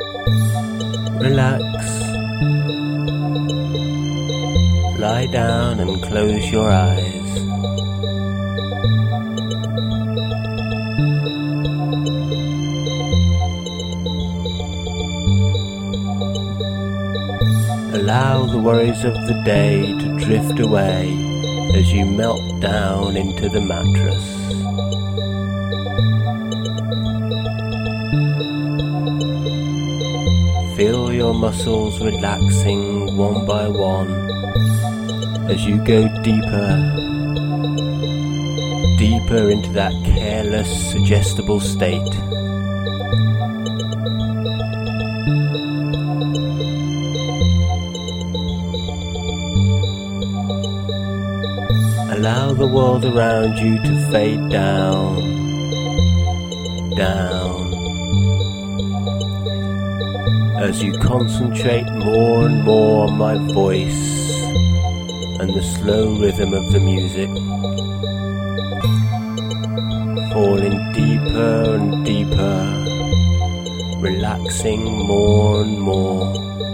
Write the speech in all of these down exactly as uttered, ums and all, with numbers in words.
Relax. Lie down and close your eyes. Allow the worries of the day to drift away as you melt down into the mattress. Feel your muscles relaxing one by one as you go deeper, deeper into that careless, suggestible state. Allow the world around you to fade down, down, as you concentrate more and more on my voice and the slow rhythm of the music, falling deeper and deeper, relaxing more and more,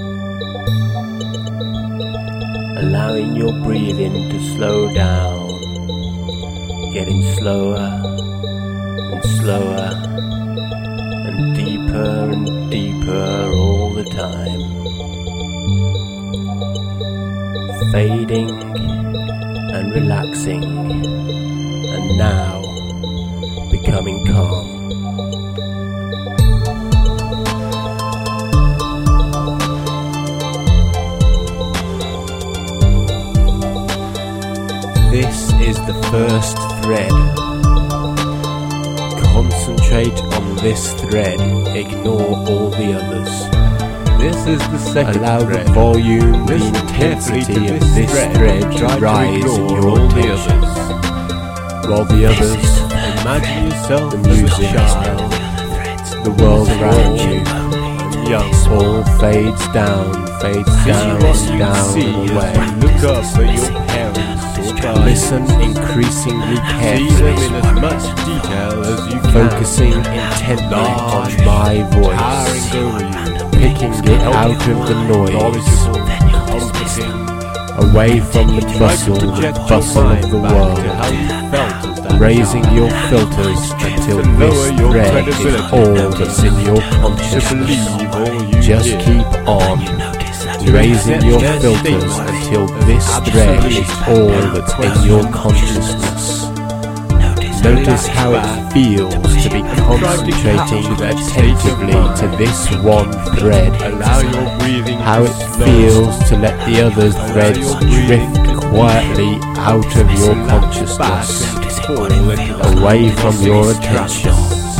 allowing your breathing to slow down, getting slower and slower and deeper and deeper all the time, fading and relaxing, and now becoming calm. This is the first thread. Concentrate on this thread, ignore all the others. This is the second Allow thread. the volume, Listen the intensity carefully to of this this thread. thread to Try to rise in ignore your all the attention. others. While the others, Imagine yourself the as a music, child, the world around you, and young. all fades down, fades See down what and you down see and as away. you look up at your parents or guardians. Listen increasingly See them in carefully, as much detail as you can. focusing intently on Large, my voice, towering over you, picking it out of the noise, knowledgeable, comforting. away from the Try to bustle project and your bustle mind of the back to world, how you felt as that raising child. your filters until To lower this your thread is credibility. all that's in your To consciousness. believe all you Just hear. keep on, raising your filters until this thread is all that's in your consciousness. Notice how it feels to be concentrating attentively to this one thread. Allow your breathing How to it slow. feels to let the other threads drift quietly out of your consciousness, away from your attention.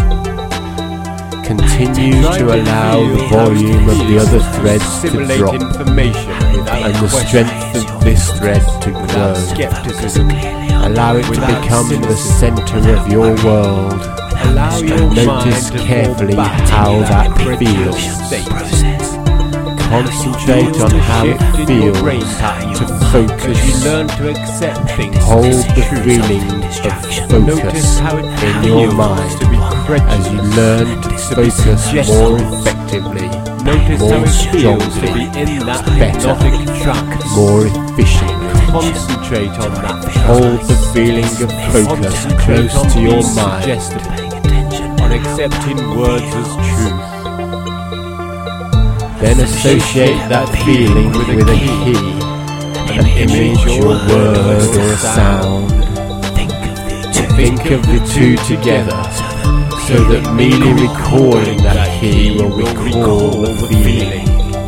Continue to allow the volume of the other threads to drop and the strength of this thread to grow. Skepticism. Allow it to become the center of your world, Allow your and mind notice to carefully fall back how into that previous feels. state. Concentrate on how it Shift in your brain feels patterns to as you focus. learn to accept things. Hold as the true. feeling Notice of how it focus in your feels mind to be as you credulous. learn to focus more effectively, Notice how more it feels to strongly, be in that better, hypnotic trance. more efficiently. Concentrate on that. Hold the feeling of focus Concentrate close on to your being mind. suggestible, on accepting words as truth. Then associate that feeling with a key, an image or word or a sound. Think of the two together, so that merely recalling that key will recall the feeling.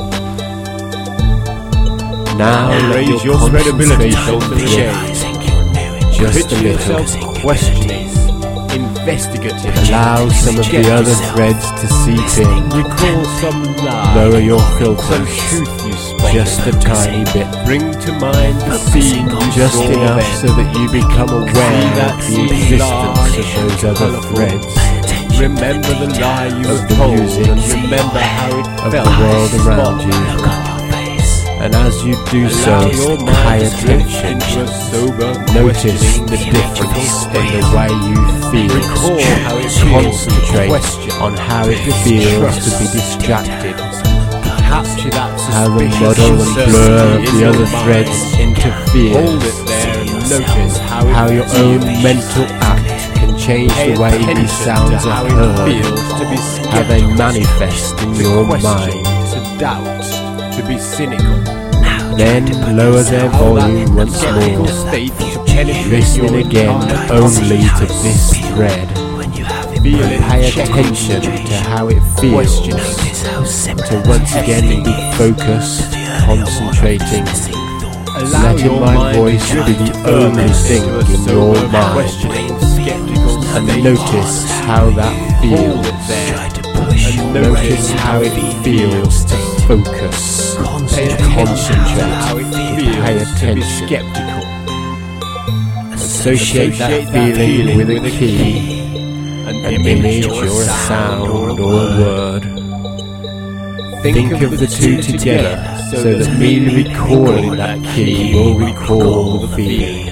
Now let Raise your your credibility concentration to the change, just a Picture little. yourself questioning, investigative. Allow some of the other threads to seep in. Recall some lie, Lower your some filters, truth you spotted. just a tiny bit. Bring to mind the scene you Just saw enough then. so that you become aware that of the scene existence large, of those other colourful, threads, Remember the lie you of were the told music, and remember how it of felt the world to around spot you. And as you do so, pay attention. Notice the difference in the way you feel. Concentrate on how it feels to be distracted. Capture that How the muddle and blur of the other threads interfere. Hold it there and notice how, it How your own feels. mental act can change Pay the way attention these sounds to are how it heard. feels to be How they skeptical, manifest in to your question, mind. to doubt, to be cynical. Then lower their How that volume once skeptical more, state to penetrate listening your again entire only to this thread. Feel it Pay check attention into to how it feels, questioning. to once again be focused, concentrating, Allow letting your my mind voice to be the drift only further thing into a in your sober, mind. questioning, skeptical And state. notice how that Hold feels. it there. And Notice how it feels to focus, Pay to attention to concentrate, how it pay feels to be attention. skeptical. Associate that feeling with a key, An an image or a sound or a word. Think of the two together so that merely recalling that key will recall the feeling.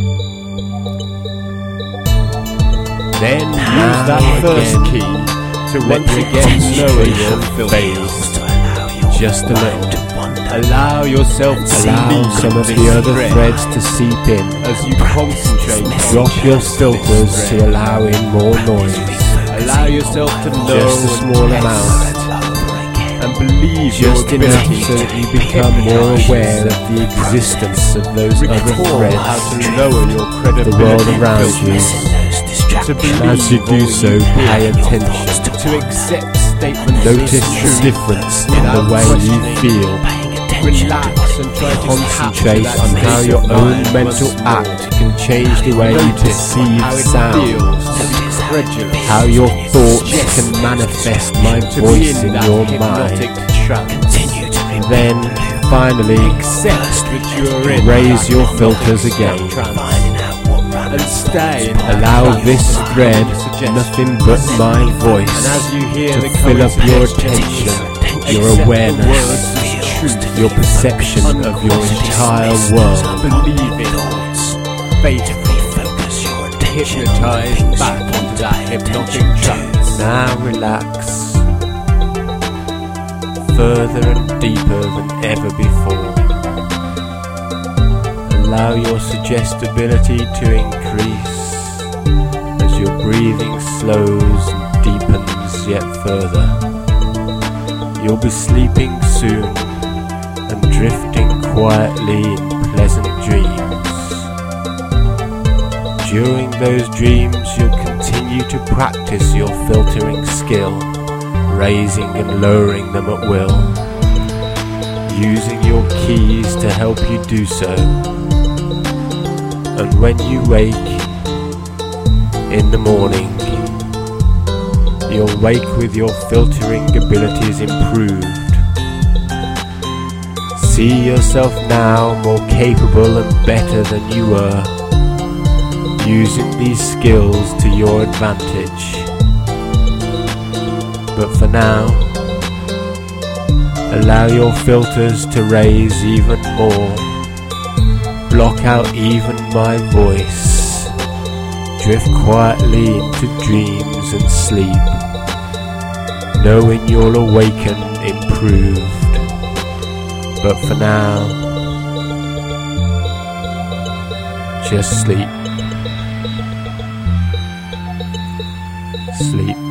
Then use Now that first again, key to let once your again lower your concentration filters. fail just a little. Allow yourself to Allow leave some of this the other thread threads to seep in. as you concentrate on Drop your just filters this to thread. allow in more noise. Allow yourself to know Just a small and amount. and believe Just your enough ability so that you to become more hypnotize aware of the existence of those other Recall how threads, to lower your the credibility world around you. filters. To believe And as you do all so, you pay hear. attention. To accept statements Notice as the truth difference in the without way you questioning. feel. Relax and try to Concentrate capture on that how state your of own mind mental once more. act can change the way you Notice perceive how it sound. feels to be credulous. How your thoughts Suggestive. can manifest my to be voice in in that your hypnotic mind. trance. Then, finally, Accept that you are in raise that your hypnotic filters again. trance. And stay in that Allow trance this of thread, suggestion. nothing but my And voice, as you hear to the fill up your suggestions, attention, your accept the awareness, words as truth. your perception of your entire world. Believe in faithfully hypnotized back into that hypnotic trance. Now relax, further and deeper than ever before. Allow your suggestibility to increase as your breathing slows and deepens yet further. You'll be sleeping soon and drifting quietly in pleasant dreams. During those dreams you'll continue to practice your filtering skill, raising and lowering them at will, using your keys to help you do so. And when you wake in the morning, you'll wake with your filtering abilities improved. See yourself now more capable and better than you were, using these skills to your advantage. But for now, allow your filters to raise even more. Block out even my voice. Drift quietly into dreams and sleep, knowing you'll awaken improved. But for now, just sleep. Sleep.